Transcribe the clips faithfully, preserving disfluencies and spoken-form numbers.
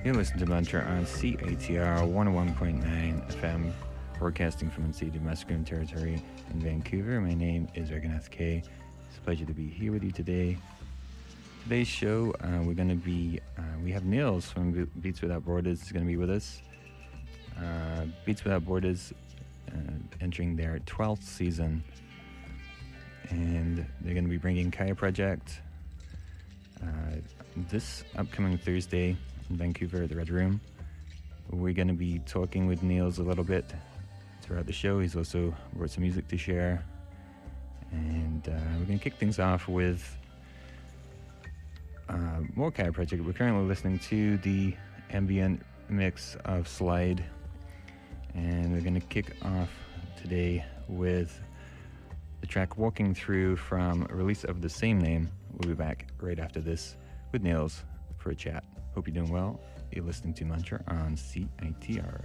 You listen to Mantra on C A T R one oh one point nine F M, broadcasting from unceded Musqueam territory in Vancouver. My name is Reganath K. It's a pleasure to be here with you today. Today's show, uh, we're going to be, uh, we have Niels from Beats Without Borders is going to be with us. Uh, Beats Without Borders uh, entering their twelfth season, and they're going to be bringing Kaya Project uh, this upcoming Thursday in Vancouver at the Red Room. We're going to be talking with Niels a little bit throughout the show. He's also brought some music to share, and uh, we're going to kick things off with uh, more Kaya Project. We're currently listening to the ambient mix of Slide, and we're going to kick off today with the track Walking Through from a release of the same name. We'll be back right after this with Niels for a chat. Hope you're doing well. You're listening to Mantra on C I T R.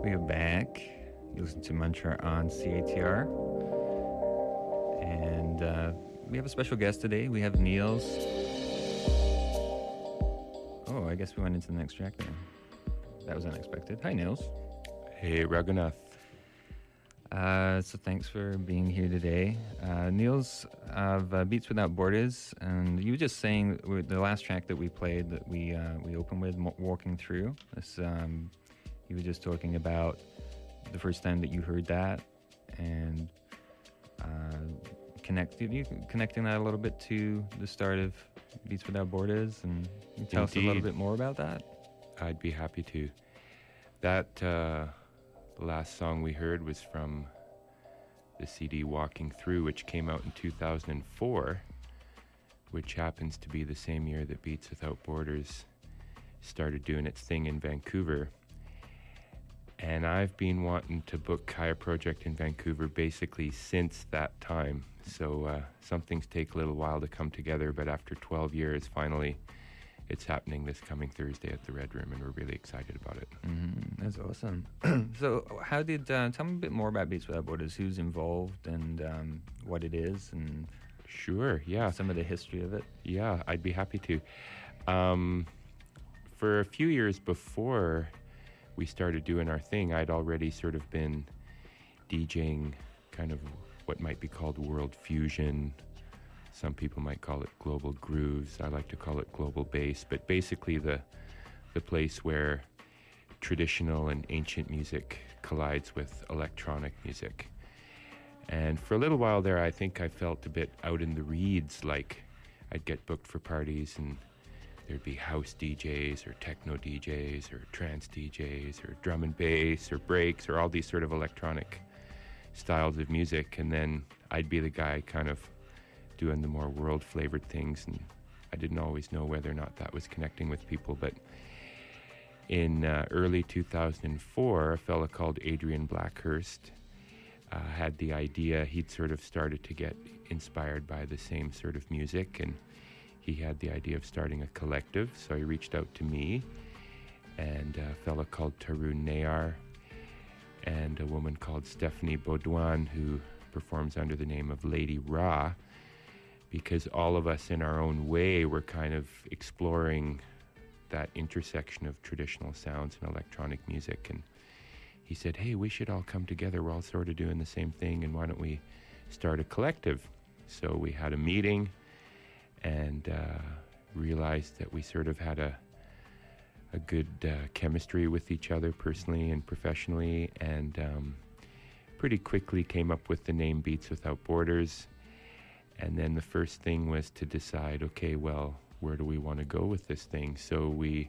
We are back. You listen to Mantra on C A T R. And uh, we have a special guest today. We have Niels. Oh, I guess we went into the next track there. That was unexpected. Hi, Niels. Hey, Raghunath. Uh, so thanks for being here today. Uh, Niels of uh, Beats Without Borders. And you were just saying with the last track that we played that we uh, we opened with, Walking Through. This, um, you were just talking about the first time that you heard that and uh, connected you connecting that a little bit to the start of Beats Without Borders, and can you tell Indeed. us a little bit more about that? I'd be happy to. That uh, the last song we heard was from the C D Walking Through, which came out in two thousand four, which happens to be the same year that Beats Without Borders started doing its thing in Vancouver. And I've been wanting to book Kaya Project in Vancouver basically since that time. So uh, some things take a little while to come together, but after twelve years, finally, it's happening this coming Thursday at the Red Room, and we're really excited about it. Mm-hmm. That's awesome. So how did, uh, tell me a bit more about Beats Without Borders, who's involved and um, what it is, and sure, yeah. some of the history of it. Yeah, I'd be happy to. Um, for a few years before we started doing our thing, I'd already sort of been DJing kind of what might be called world fusion. Some people might call it global grooves. I like to call it global bass, but basically the the place where traditional and ancient music collides with electronic music. And for a little while there, I think I felt a bit out in the reeds, like I'd get booked for parties and there'd be house D Js or techno D Js or trance D Js or drum and bass or breaks or all these sort of electronic styles of music. And then I'd be the guy kind of doing the more world-flavored things. And I didn't always know whether or not that was connecting with people. But in uh, early two thousand four, a fella called Adrian Blackhurst uh, had the idea. He'd sort of started to get inspired by the same sort of music, and he had the idea of starting a collective, so he reached out to me and a fella called Tarun Nayar and a woman called Stephanie Baudouin, who performs under the name of Lady Ra, because all of us in our own way were kind of exploring that intersection of traditional sounds and electronic music. And he said, hey, we should all come together. We're all sort of doing the same thing, and why don't we start a collective? So we had a meeting and uh, realized that we sort of had a a good uh, chemistry with each other personally and professionally, and um, pretty quickly came up with the name Beats Without Borders. And then the first thing was to decide, okay, well, where do we want to go with this thing? So we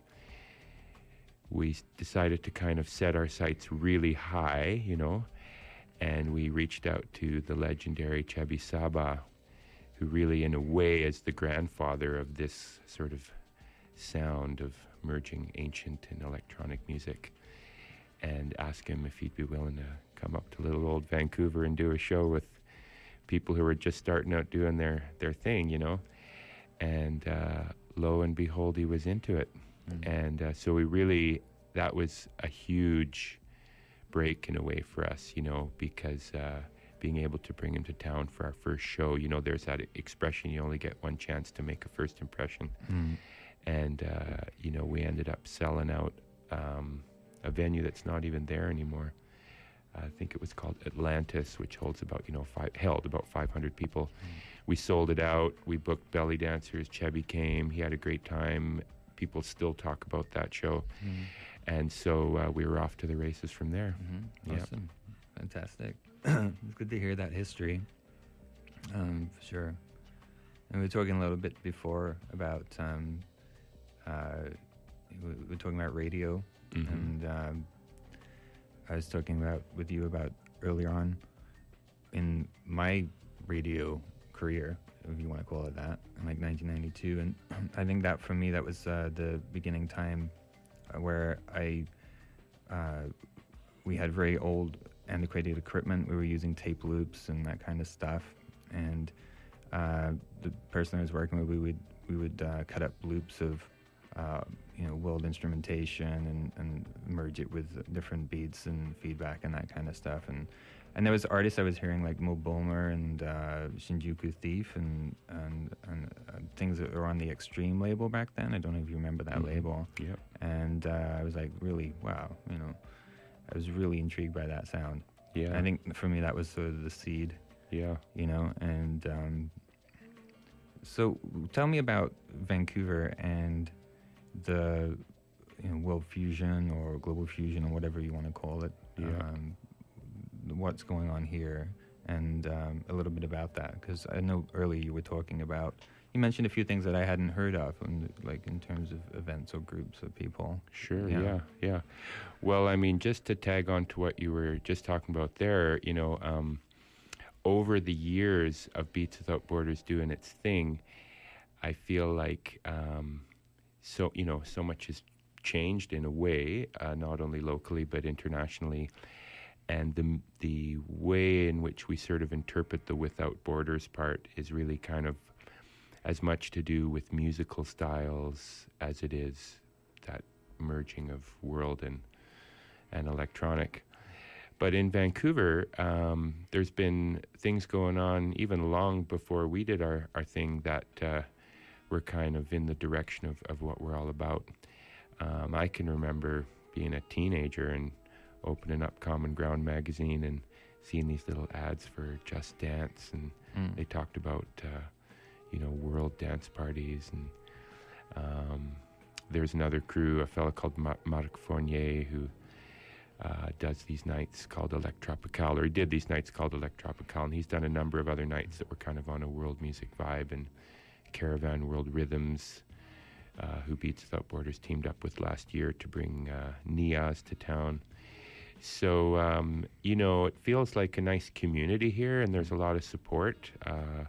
we decided to kind of set our sights really high, you know, and we reached out to the legendary Chebby Saba, who really, in a way, is the grandfather of this sort of sound of merging ancient and electronic music, and ask him if he'd be willing to come up to little old Vancouver and do a show with people who were just starting out doing their, their thing, you know. And uh, lo and behold, he was into it. Mm-hmm. And uh, so we really, that was a huge break in a way for us, you know, because uh, being able to bring him to town for our first show, you know, there's that expression, you only get one chance to make a first impression. Mm. And, uh, you know, we ended up selling out um, a venue that's not even there anymore. I think it was called Atlantis, which holds about, you know, five, held about five hundred people. Mm. We sold it out. We booked belly dancers. Chebby came. He had a great time. People still talk about that show. Mm. And so uh, we were off to the races from there. Mm-hmm. Awesome. Yep. Fantastic. It's good to hear that history, um, for sure. And we were talking a little bit before about, um, uh, we were talking about radio, mm-hmm. and um, I was talking about with you about earlier on in my radio career, if you want to call it that, in like nineteen ninety-two, and I think that for me that was uh, the beginning time uh, where I uh, we had very old antiquated equipment. We were using tape loops and that kind of stuff, and uh, the person I was working with, we would we would uh, cut up loops of uh, you know, world instrumentation and, and merge it with different beats and feedback and that kind of stuff. And and there was artists I was hearing like Mo Bulmer and uh, Shinjuku Thief and and, and uh, things that were on the Extreme label back then. I don't know if you remember that Mm-hmm. label. Yep. And uh, I was like, really, wow, you know, I was really intrigued by that sound. Yeah. I think for me that was sort of the seed, Yeah. you know. And um, so tell me about Vancouver and the, you know, world fusion or global fusion or whatever you want to call it. Yeah. Um, what's going on here, and um, a little bit about that, because I know earlier you were talking about, you mentioned a few things that I hadn't heard of, and like in terms of events or groups of people. Sure, Yeah. yeah. yeah, Well, I mean, just to tag on to what you were just talking about there, you know, um, over the years of Beats Without Borders doing its thing, I feel like, um, so, you know, so much has changed in a way, uh, not only locally, but internationally. And the the way in which we sort of interpret the Without Borders part is really kind of as much to do with musical styles as it is that merging of world and and electronic. But in Vancouver, um, there's been things going on even long before we did our, our thing that uh, were kind of in the direction of, of what we're all about. Um, I can remember being a teenager and opening up Common Ground magazine and seeing these little ads for Just Dance, and Mm. they talked about, uh, you know, world dance parties. And um, there's another crew, a fellow called Ma- Marc Fournier, who uh, does these nights called Electropical, or he did these nights called Electropical, and he's done a number of other nights that were kind of on a world music vibe. And Caravan World Rhythms, uh, who Beats Without Borders teamed up with last year to bring uh, Niaz to town. So, um, you know, it feels like a nice community here, and there's a lot of support. Uh,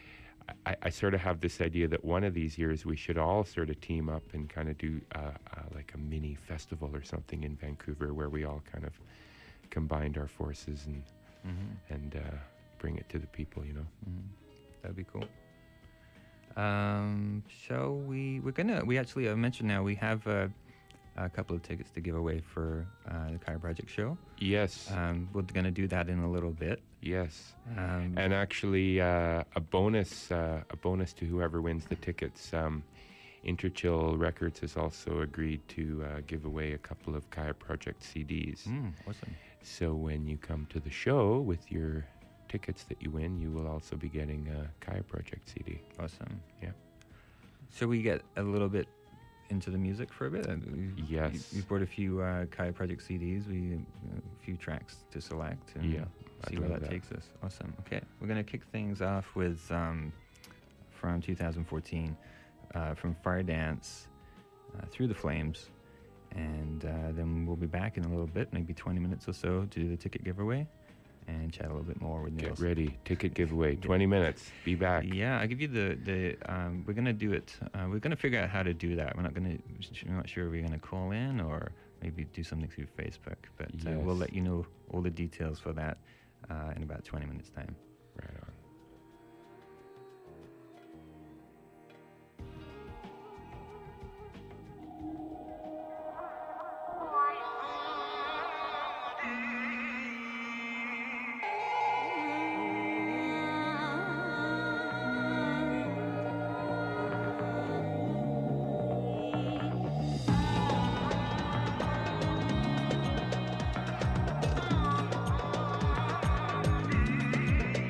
I, I sort of have this idea that one of these years we should all sort of team up and kind of do uh, uh, like a mini festival or something in Vancouver, where we all kind of combined our forces and Mm-hmm. and uh, bring it to the people, you know. Mm-hmm. That'd be cool. Um, shall we? We're gonna. We actually, I mentioned now we have uh, a couple of tickets to give away for uh, the Kaya Project show. Yes, Um, we're gonna do that in a little bit. yes. Um, And actually, uh, a bonus, uh, a bonus to whoever wins the tickets. Um, Interchill Records has also agreed to uh, give away a couple of Kaya Project C Ds. mm, awesome. So when you come to the show with your tickets that you win, you will also be getting a Kaya Project C D. Awesome. Yeah. Shall we get a little bit into the music for a bit? Uh, we- Yes. We, we brought a few uh, Kaya Project C Ds. We uh, a few tracks to select and Yeah, see I'd where love that, that. takes us. Awesome. Okay, we're gonna kick things off with um, from two thousand fourteen, uh, from Fire Dance, uh, Through the Flames, and uh, then we'll be back in a little bit, maybe twenty minutes or so, to do the ticket giveaway and chat a little bit more with Niels. Get ready. Ticket giveaway. twenty minutes. Be back. Yeah, I'll give you the the. Um, we're gonna do it. Uh, we're gonna figure out how to do that. We're not gonna. We're not sure if we're gonna call in or maybe do something through Facebook. But uh, we'll Yes. let you know all the details for that uh, in about twenty minutes time. Right on. Thank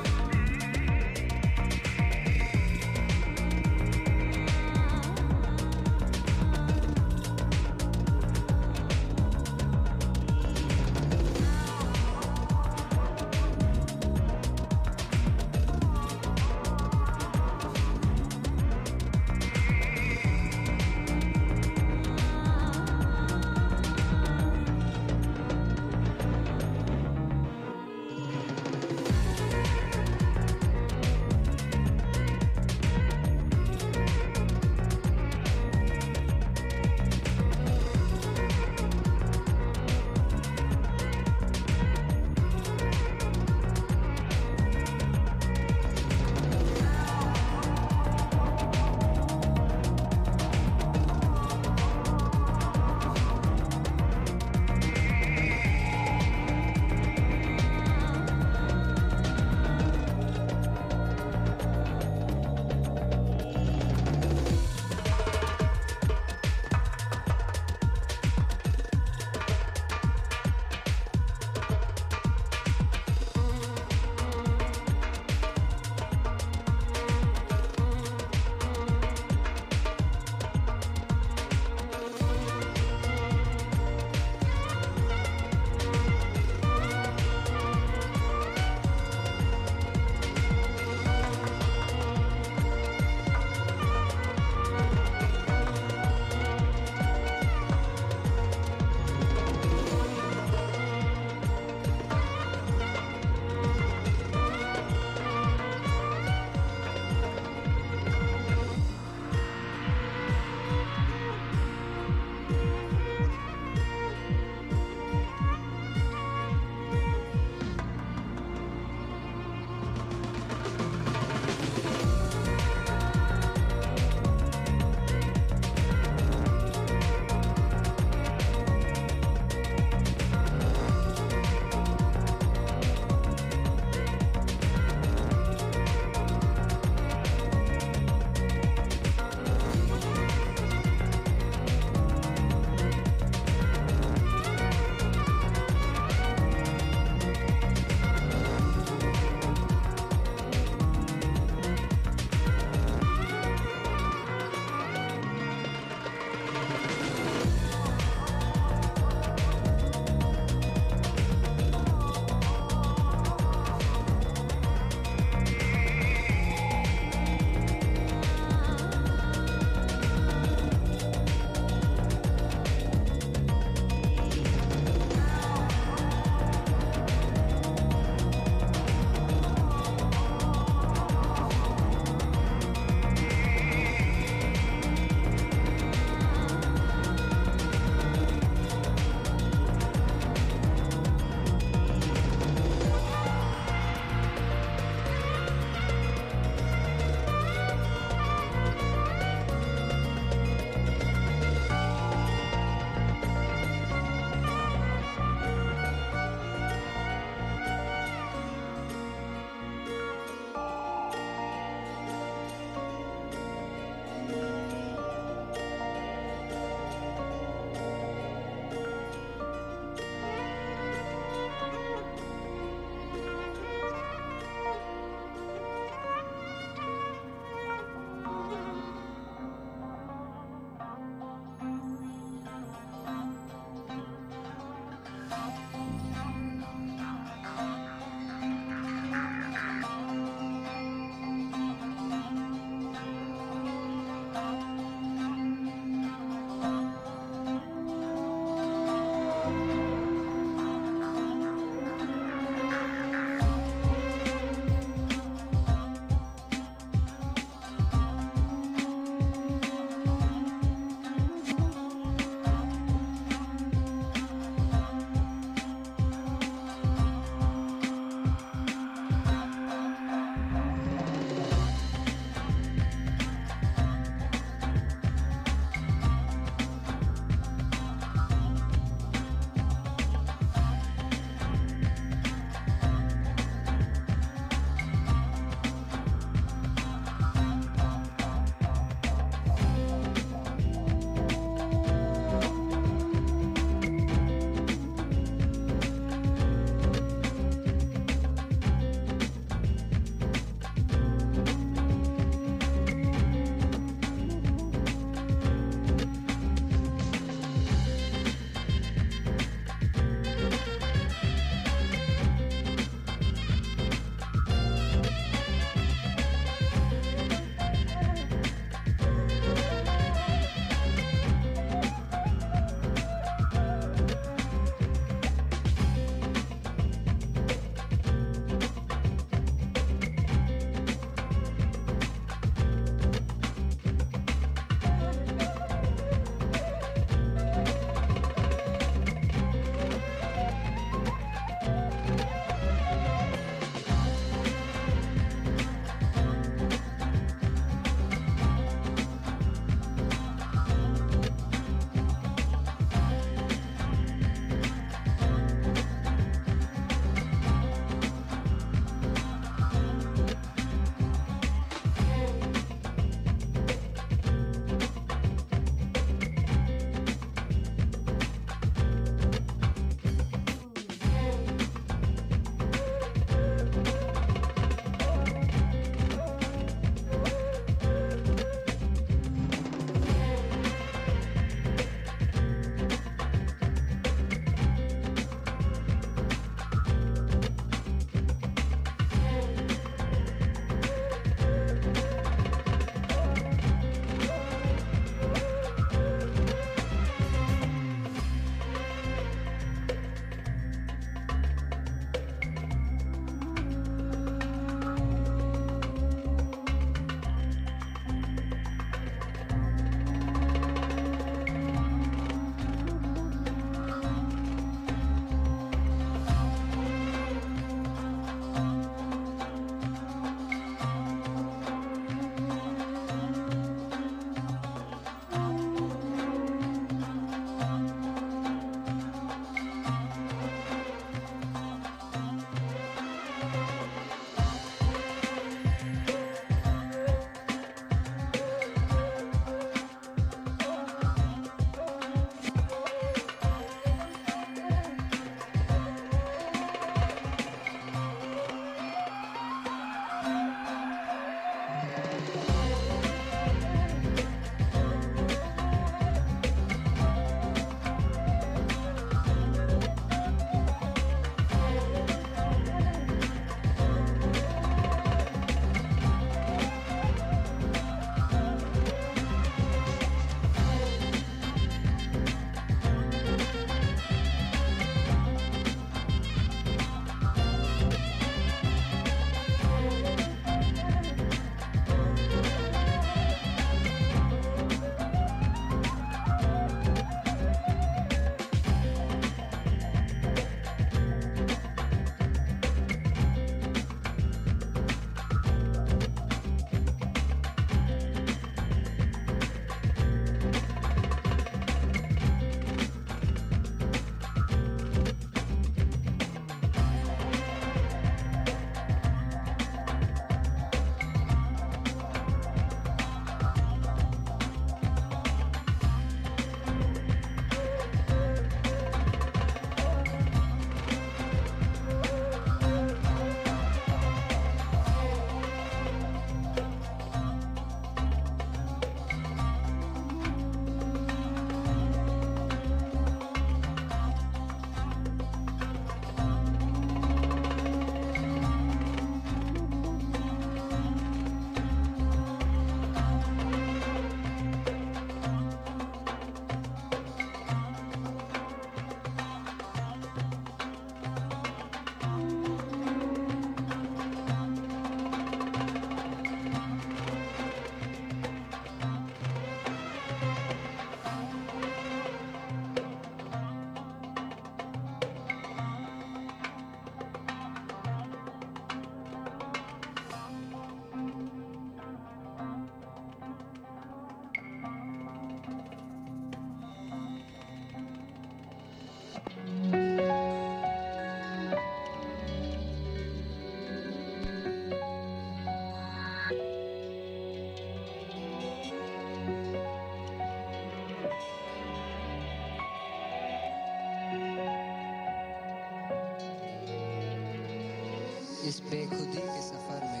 बेखुदी के सफर में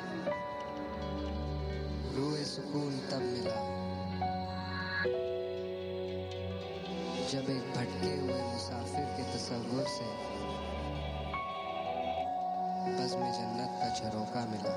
रूए सुकून तब मिला जब एक भटके हुए मुसाफिर के तसव्वुर से बज़्म जन्नत का झरोका मिला।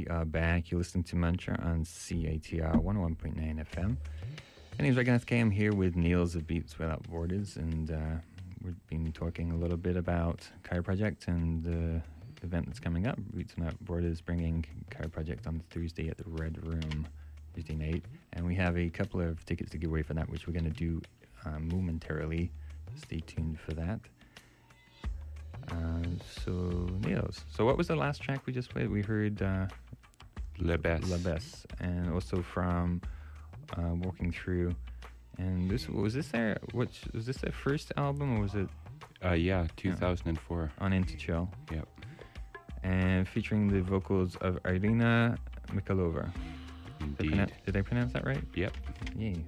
are back. You're listening to Mantra on C A T R one oh one point nine F M. My name's Regan F K. I'm here with Niels of Beats Without Borders, and uh, we've been talking a little bit about Kaya Project and the event that's coming up. Beats Without Borders bringing Kaya Project on Thursday at the Red Room, Tuesday night. And we have a couple of tickets to give away for that, which we're going to do uh, momentarily. Stay tuned for that. Uh, so, Niels, so what was the last track we just played? We heard uh, Le Bess. La Bess, and also from uh, Walking Through. And this was this their which was this their first album, or was it Uh, yeah, two thousand four. on Into Chill? Yep. And featuring the vocals of Irina Mikhailova. Did I, Indeed. pronounce, did I pronounce that right? Yep. Yay.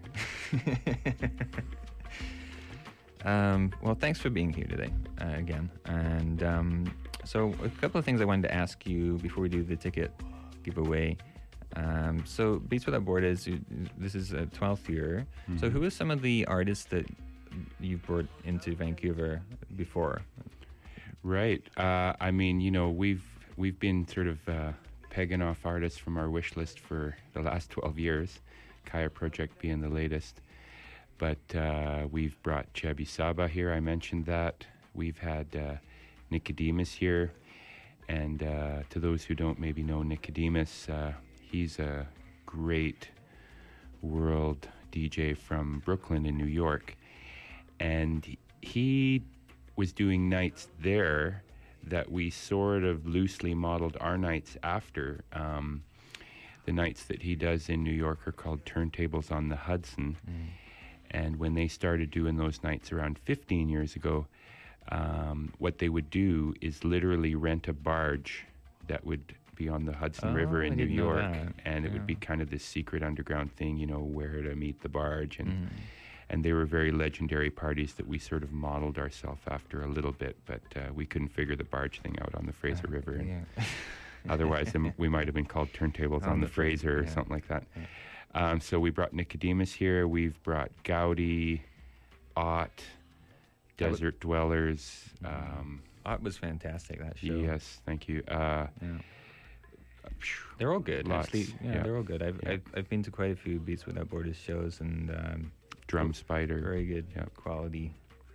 Um, well, thanks for being here today, uh, again. And um, so a couple of things I wanted to ask you before we do the ticket giveaway. Um, so Beats Without Borders, you- this is a twelfth year. So Mhm. who are some of the artists that you've brought into Vancouver before? Right. Uh, I mean, you know, we've we've been sort of uh, pegging off artists from our wish list for the last twelve years, Kaya Project being the latest. But uh, we've brought Chubby Saba here. I mentioned that. We've had uh, Nicodemus here. And uh, to those who don't maybe know Nicodemus, uh, he's a great world D J from Brooklyn in New York. And he was doing nights there that we sort of loosely modeled our nights after. Um, the nights that he does in New York are called Turntables on the Hudson. Mm. And when they started doing those nights around fifteen years ago, um, what they would do is literally rent a barge that would be on the Hudson Oh, River I in New didn't know York. that. And it would be Yeah. kind of this secret underground thing, you know, where to meet the barge. And, Mm. and they were very legendary parties that we sort of modeled ourselves after a little bit, but uh, we couldn't figure the barge thing out on the Fraser Uh, River. And yeah. otherwise, then we might have been called Turntables on, On the, the Fraser, Fraser or yeah. something like that. Yeah. Um, so we brought Nicodemus here. We've brought Gaudi, Ott, That was- Desert Dwellers. Um, Oh, it was fantastic, that show. yes, thank you. Uh, Yeah. phew, They're all good, Lots, actually. Yeah, yeah. they're all good. I've, Yeah. I've I've been to quite a few Beats Without Borders shows, and um, Drum Spider. very good Yeah. quality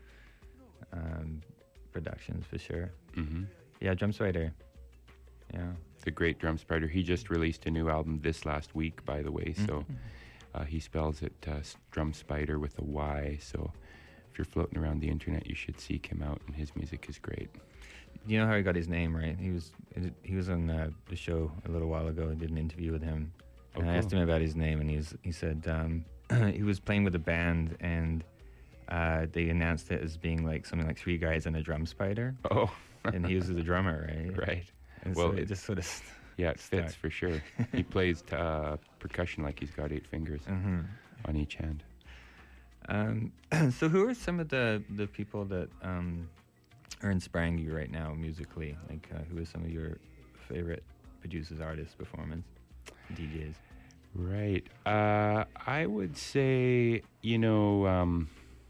um, productions for sure. hmm Yeah, Drum Spider. Yeah. The great Drum Spider. He just released a new album this last week, by the way. So Mhm. uh, he spells it uh, s- Drum Spider with a Y. So if you're floating around the internet, you should seek him out, and his music is great. You know how he got his name, right? He was he was on uh, the show a little while ago. I did an interview with him, Oh, and I asked cool. him about his name, and he's he said um, he was playing with a band, and uh, they announced it as being like something like three guys and a drum spider, Oh, and he was the drummer, right? right. And Well, so it it- just sort of. Yeah, it fits Stuck. for sure. He plays uh, percussion like he's got eight fingers hmm on each hand. Um, so who are some of the, the people that um, are inspiring you right now musically? Like uh, who are some of your favorite producers, artists, performers, D Js? Right. Uh, I would say, you know, um,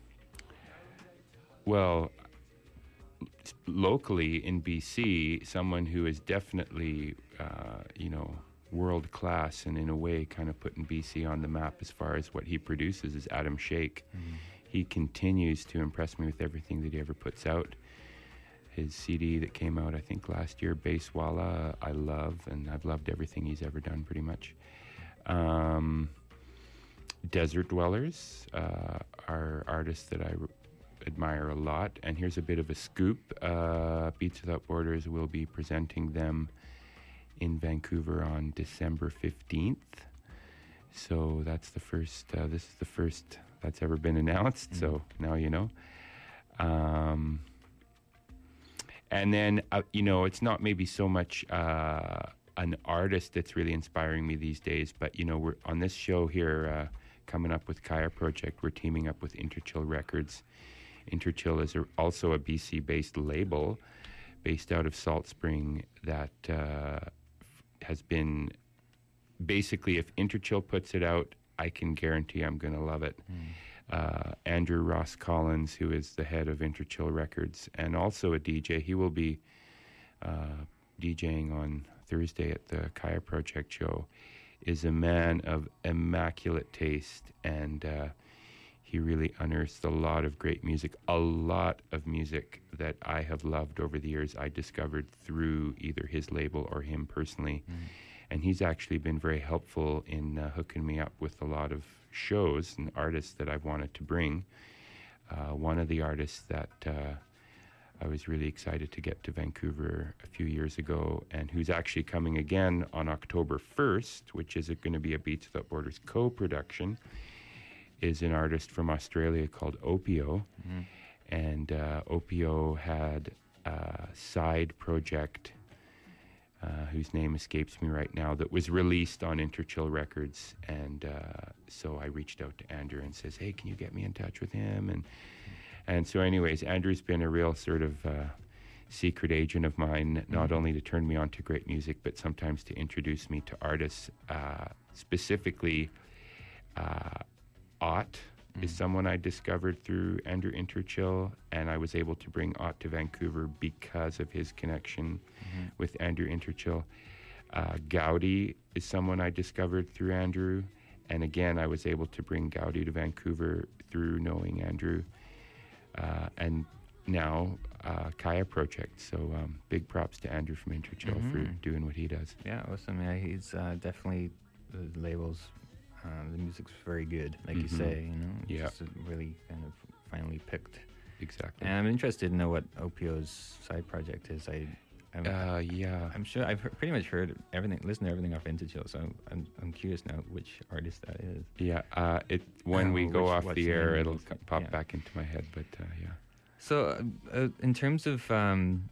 well, s- locally in B C, someone who is definitely, uh, you know, world class and in a way kind of putting B C on the map as far as what he produces is Adam Shake. He continues to impress me with everything that he ever puts out. His C D that came out, I think, last year, Basswalla, I love, and I've loved everything he's ever done pretty much. Um, Desert Dwellers uh, are artists that I r- admire a lot. And here's a bit of a scoop. Uh, Beats Without Borders will be presenting them in Vancouver on December fifteenth. So that's the first, uh, this is the first that's ever been announced. Mm. So now you know. Um, and then, uh, you know, it's not maybe so much uh, an artist that's really inspiring me these days, but, you know, we're on this show here uh, coming up with Kaya Project. We're teaming up with Interchill Records. Interchill is a, also a B C-based label based out of Salt Spring that uh, has been basically, if Interchill puts it out, I can guarantee I'm going to love it. Mm. Uh, Andrew Ross Collins, who is the head of Interchill Records and also a D J, he will be uh, DJing on Thursday at the Kaya Project show, is a man of immaculate taste, and uh, he really unearths a lot of great music, a lot of music that I have loved over the years. I discovered through either his label or him personally. Mm. And he's actually been very helpful in uh, hooking me up with a lot of shows and artists that I've wanted to bring. Uh, one of the artists that uh, I was really excited to get to Vancouver a few years ago, and who's actually coming again on October first, which is going to be a Beats Without Borders co-production, is an artist from Australia called Opio. Mm-hmm. And uh, Opio had a side project Uh, whose name escapes me right now, that was released on Interchill Records. And uh, so I reached out to Andrew and says, hey, can you get me in touch with him? And and so anyways, Andrew's been a real sort of uh, secret agent of mine, not mm-hmm. only to turn me on to great music, but sometimes to introduce me to artists. Uh, specifically, uh, Ott is someone I discovered through Andrew Interchill, and I was able to bring Ott to Vancouver because of his connection mm-hmm. with Andrew Interchill. Uh, Gaudi is someone I discovered through Andrew, and again, I was able to bring Gaudi to Vancouver through knowing Andrew. Uh, and now, uh, Kaya Project. So um, big props to Andrew from Interchill mm-hmm. for doing what he does. Yeah, awesome. Yeah, he's uh, definitely the labels. Uh, the music's very good, like mm-hmm. you say, you know. It's yeah. just really kind of finally picked. Exactly. And I'm interested to know what Opio's side project is. I, I'm, uh, yeah. I'm sure I've heard, pretty much heard everything, listened to everything off Interchill, so I'm I'm curious now which artist that is. Yeah. Uh, it when uh, we go which, off the air, it'll co- pop yeah. back into my head. But uh, yeah. So, uh, uh, in terms of um,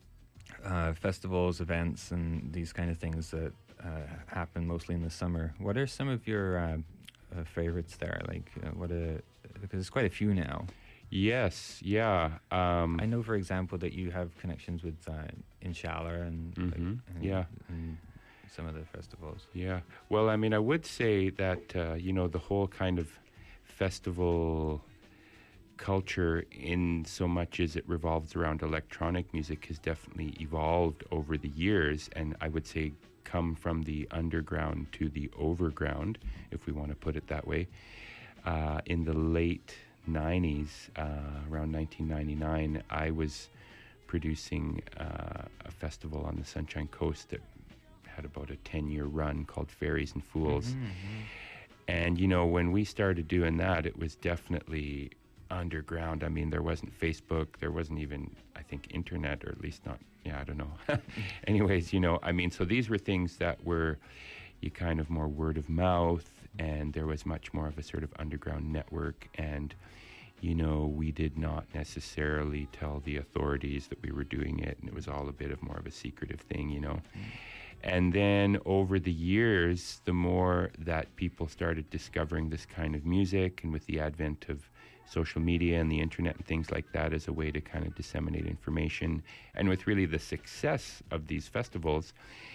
uh, festivals, events, and these kind of things that Uh, happen mostly in the summer, what are some of your uh, uh, favorites there? Like, uh, what a because there's quite a few now. Yes, yeah. Um, I know, for example, that you have connections with uh, Inshallah and, mm-hmm, like, and yeah, and some of the festivals. Yeah. Well, I mean, I would say that uh, you know, the whole kind of festival culture, in so much as it revolves around electronic music, has definitely evolved over the years, and I would say come from the underground to the overground, if we want to put it that way. Uh, in the late nineties, uh, around nineteen ninety-nine, I was producing uh, a festival on the Sunshine Coast that had about a ten-year run called Fairies and Fools. Mm-hmm. And, you know, when we started doing that, it was definitely underground. I mean, there wasn't Facebook, there wasn't even, I think, internet, or at least not, yeah, I don't know. Anyways, you know, I mean, so these were things that were you kind of more word of mouth, and there was much more of a sort of underground network, and, you know, we did not necessarily tell the authorities that we were doing it, and it was all a bit of more of a secretive thing, you know. Mm-hmm. And then over the years, the more that people started discovering this kind of music, and with the advent of social media and the internet and things like that as a way to kind of disseminate information, and with really the success of these festivals,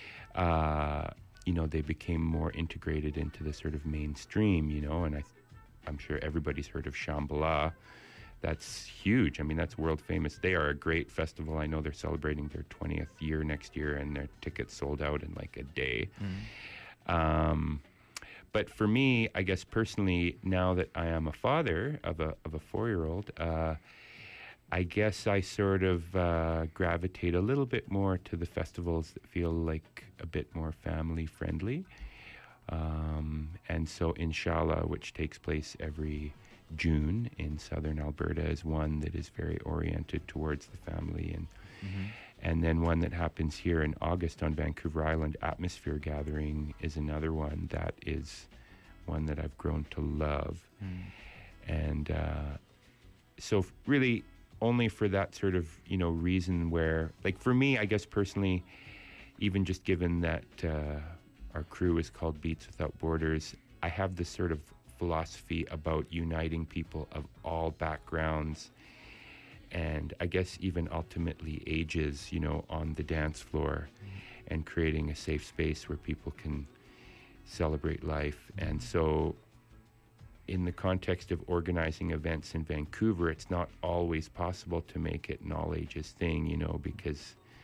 uh, you know, they became more integrated into the sort of mainstream, you know, and I, I'm sure everybody's heard of Shambhala. That's huge. I mean, that's world famous. They are a great festival. I know they're celebrating their twentieth year next year, and their tickets sold out in like a day. Mm. Um, But for me, I guess personally, now that I am a father of a of a four-year-old, uh, I guess I sort of uh, gravitate a little bit more to the festivals that feel like a bit more family-friendly. Um, and so Inshallah, which takes place every June in southern Alberta, is one that is very oriented towards the family. And mm-hmm. And then one that happens here in August on Vancouver Island, Atmosphere Gathering, is another one that is one that I've grown to love. Mm. And uh, so really only for that sort of, you know, reason where, like for me, I guess personally, even just given that uh, our crew is called Beats Without Borders, I have this sort of philosophy about uniting people of all backgrounds, and I guess even ultimately ages, you know, on the dance floor, mm-hmm. and creating a safe space where people can celebrate life. Mm-hmm. And so in the context of organizing events in Vancouver, it's not always possible to make it an all ages thing, you know, because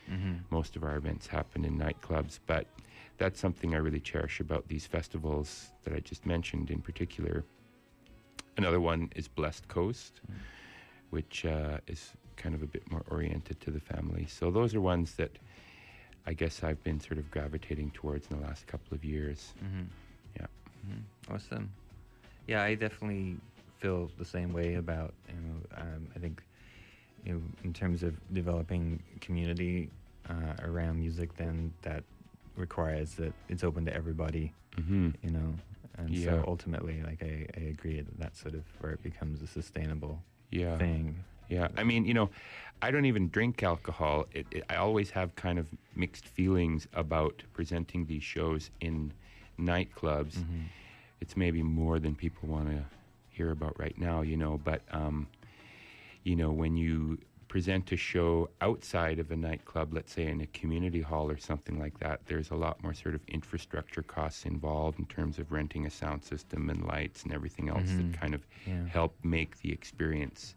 Mm-hmm. Most of our events happen in nightclubs, but that's something I really cherish about these festivals that I just mentioned in particular. Another one is Blessed Coast, mm. which uh, is kind of a bit more oriented to the family. So those are ones that I guess I've been sort of gravitating towards in the last couple of years. Mm-hmm. Yeah. Mm-hmm. Awesome. Yeah, I definitely feel the same way about, you know, um, I think, you know, in terms of developing community uh, around music, then that requires that it's open to everybody, mm-hmm. you know. And yeah. so ultimately, like, I, I agree that that's sort of where it becomes a sustainable yeah. thing. Yeah, I mean, you know, I don't even drink alcohol. It, it, I always have kind of mixed feelings about presenting these shows in nightclubs. Mm-hmm. It's maybe more than people want to hear about right now, you know, but, um, you know, when you present a show outside of a nightclub, let's say in a community hall or something like that, there's a lot more sort of infrastructure costs involved in terms of renting a sound system and lights and everything else mm-hmm. that kind of yeah. help make the experience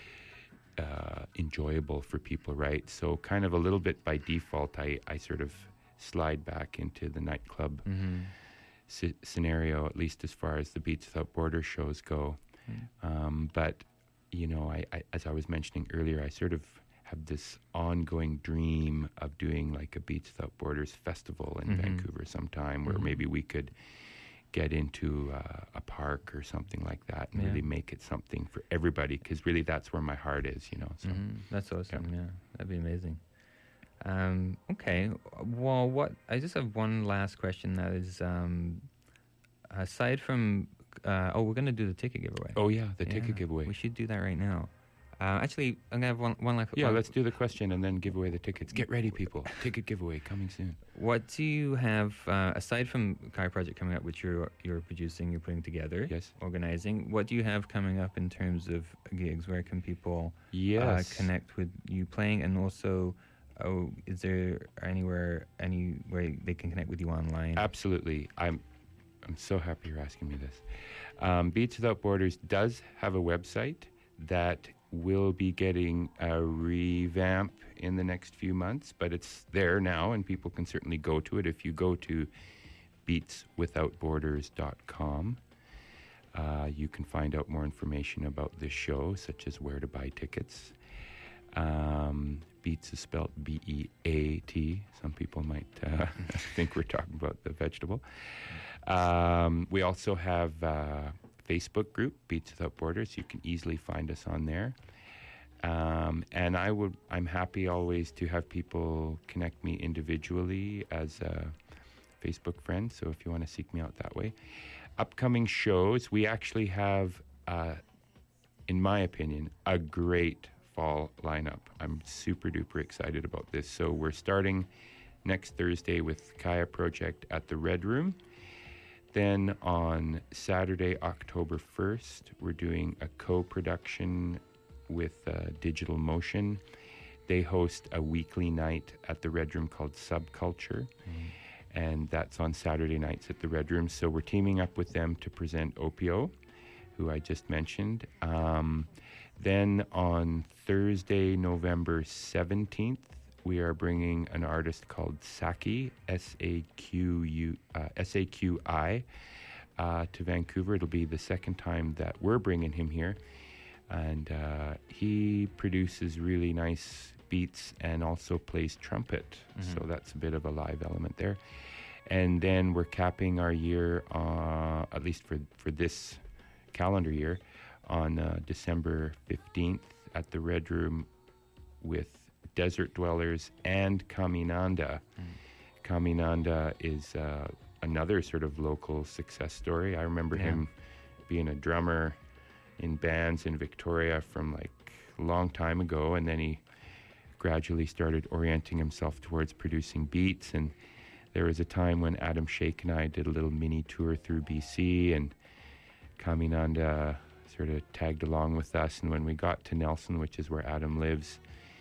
Uh, enjoyable for people, right? So kind of a little bit by default, I, I sort of slide back into the nightclub mm-hmm. c- scenario, at least as far as the Beats Without Borders shows go. Mm. Um, but, you know, I, I, as I was mentioning earlier, I sort of have this ongoing dream of doing like a Beats Without Borders festival in mm-hmm. Vancouver sometime where mm-hmm. maybe we could get into uh, a park or something like that and yeah. really make it something for everybody, because really that's where my heart is, you know. So mm-hmm. That's awesome. Yeah. yeah, that'd be amazing. Um, okay, well, what I just have one last question. That is, um, aside from, uh, oh, we're gonna do the ticket giveaway. Oh yeah, the yeah, ticket giveaway. We should do that right now. Uh, actually, I'm gonna have one one last. Yeah, one. let's do the question and then give away the tickets. Get ready, people! Ticket giveaway coming soon. What do you have uh, aside from Kai Project coming up, which you're you're producing, you're putting together, yes, organizing? What do you have coming up in terms of gigs? Where can people yes. uh, connect with you playing, and also, oh, is there anywhere anywhere they can connect with you online? Absolutely, I'm I'm so happy you're asking me this. Um, Beats Without Borders does have a website that will be getting a revamp in the next few months, but it's there now and people can certainly go to it. If you go to beats without borders dot com, uh, you can find out more information about this show, such as where to buy tickets. Um, Beats is spelled B E A T. Some people might uh, think we're talking about the vegetable. Um, we also have uh, Facebook group, Beats Without Borders. You can easily find us on there. Um, and I would, I'm happy always to have people connect me individually as a Facebook friend. So if you want to seek me out that way. Upcoming shows, we actually have, uh, in my opinion, a great fall lineup. I'm super duper excited about this. So we're starting next Thursday with Kaya Project at the Red Room. Then on Saturday, October first, we're doing a co-production with uh, Digital Motion. They host a weekly night at the Red Room called Subculture, mm. and that's on Saturday nights at the Red Room. So we're teaming up with them to present O P O, who I just mentioned. Um, then on Thursday, November seventeenth, we are bringing an artist called Saki, S A Q U, uh, S A Q I, uh, to Vancouver. It'll be the second time that we're bringing him here. And uh, he produces really nice beats and also plays trumpet. Mm-hmm. So that's a bit of a live element there. And then we're capping our year, uh, at least for, for this calendar year, on uh, December fifteenth at the Red Room with Desert Dwellers and Kaminanda. Mm. Kaminanda is uh, another sort of local success story. I remember yeah. him being a drummer in bands in Victoria from like a long time ago, and then he gradually started orienting himself towards producing beats. And there was a time when Adam Shake and I did a little mini tour through B C, and Kaminanda sort of tagged along with us. And when we got to Nelson, which is where Adam lives,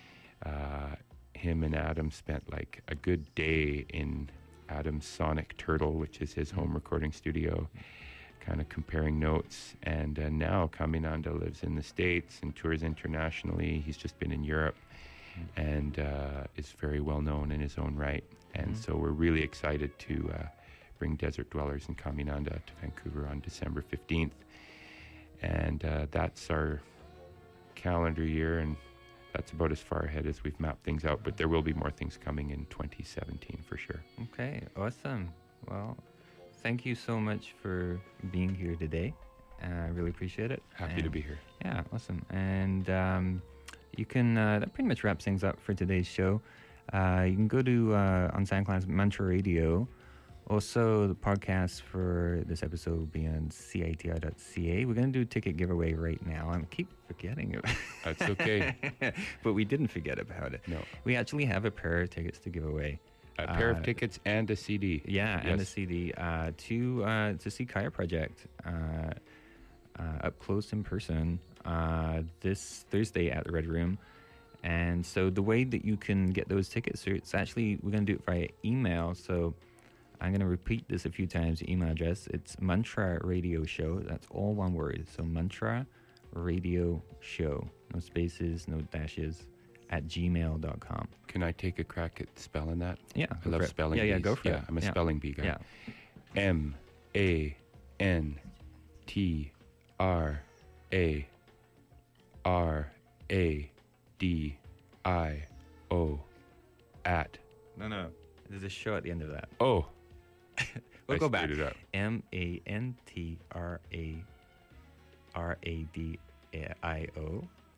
uh, him and Adam spent like a good day in Adam's Sonic Turtle, which is his home recording studio, kind of comparing notes. And uh, now Kaminanda lives in the States and tours internationally. He's just been in Europe. and uh, is very well known in his own right. And Mhm. so we're really excited to uh, bring Desert Dwellers in Caminanda to Vancouver on December fifteenth. And uh, that's our calendar year, and that's about as far ahead as we've mapped things out. But there will be more things coming in twenty seventeen for sure. Okay, awesome. Well, thank you so much for being here today. Uh, I really appreciate it. Happy to And- be here. Yeah, awesome. And um, you can, uh, that pretty much wraps things up for today's show. Uh, you can go to, uh, on SoundCloud's Mantra Radio. Also, the podcast for this episode will be on C I T R dot C A. We're going to do a ticket giveaway right now. I keep forgetting it. That's okay. But we didn't forget about it. No. We actually have a pair of tickets to give away. A pair Uh, of tickets and a C D. Yeah, and a Yes. C D uh, to uh, to see Kaya Project uh, uh, up close in person uh, this Thursday at the Red Room. And so the way that you can get those tickets, it's actually, we're going to do it via email. So I'm going to repeat this a few times, the email address. It's Mantra Radio Show. That's all one word. So Mantra Radio Show. No spaces, no dashes, at gmail dot com. Can I take a crack at spelling that? Yeah, I go love for it. spelling Yeah, yeah, bees. go for yeah, it. I'm a Yeah. spelling bee guy. Yeah. M A N T R A R A D I O at. No, no. There's a show at the end of that. Oh. We'll I go back. screwed it up. M A N T R A R A D I O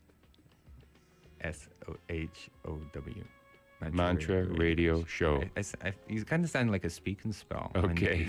S O H O W. Mantra Radio Show. I, I, I, you kind of sound like a speak and spell. Okay.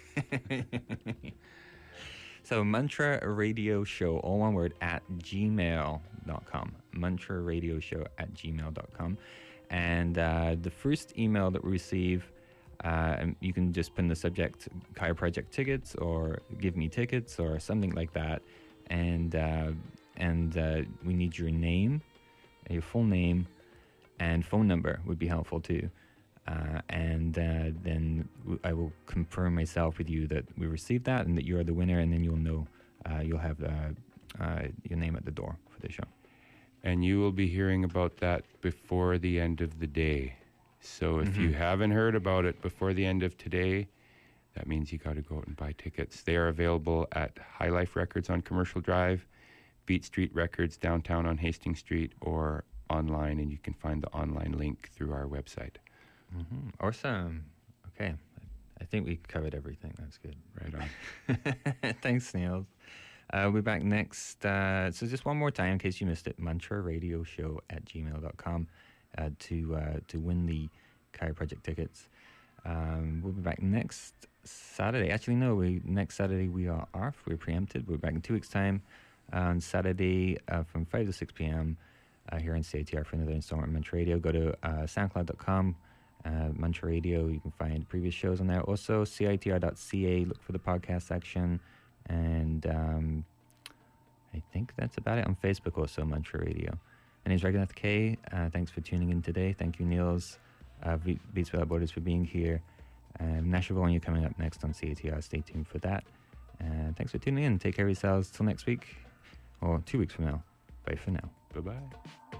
So Mantra Radio Show, all one word, at gmail dot com. Mantra Radio Show at gmail dot com. And uh, the first email that we receive, uh, and you can just put in the subject Kaya Project tickets or give me tickets or something like that. And uh, and uh, we need your name, your full name, and phone number would be helpful too. Uh, and uh, then w- I will confirm myself with you that we received that and that you are the winner, and then you'll know, uh, you'll have uh, uh, your name at the door for the show. And you will be hearing about that before the end of the day. So if you Mhm. haven't heard about it before the end of today, that means you got to go out and buy tickets. They are available at High Life Records on Commercial Drive, Beat Street Records downtown on Hastings Street, or online, and you can find the online link through our website. Mm-hmm. Awesome. Okay. I think we covered everything. That's good. Right on. Thanks, Niels. Uh, we'll be back next. Uh, so just one more time, in case you missed it, Mantra Radio Show at gmail dot com uh, to uh, to win the Kaya Project tickets. Um, we'll be back next Saturday. Actually, no, we next Saturday we are off. We're preempted. We're back in two weeks' time uh, on Saturday uh, from five to six p.m. Uh, here on C I T R for another installment of Mantra Radio. Go to uh, soundcloud dot com. Uh, Mantra Radio, you can find previous shows on there. Also, C I T R dot C A, look for the podcast section. And um, I think that's about it. On Facebook also, Mantra Radio. My name is Raghunath K. Uh, thanks for tuning in today. Thank you, Niels, uh, Be- Beats Without Borders, for being here. Um, Nashville Volume coming up next on C A T R. Stay tuned for that. Uh, thanks for tuning in. Take care of yourselves till next week, or two weeks from now. Bye for now. Bye-bye.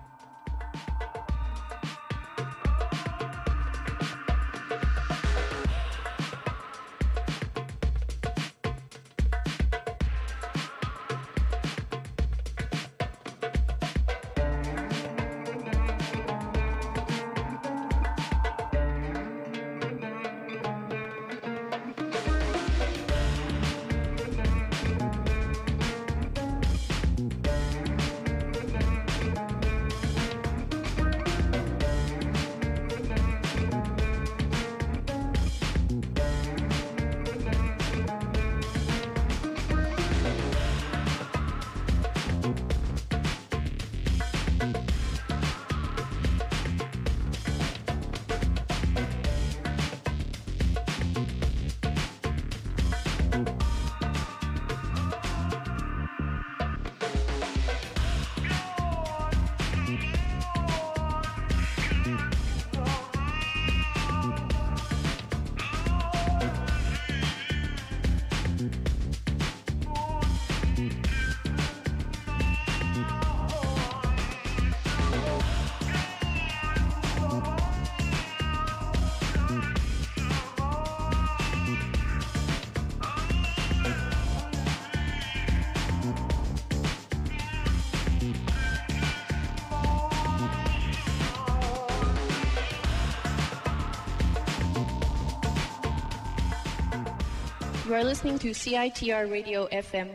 You are listening to C I T R Radio F M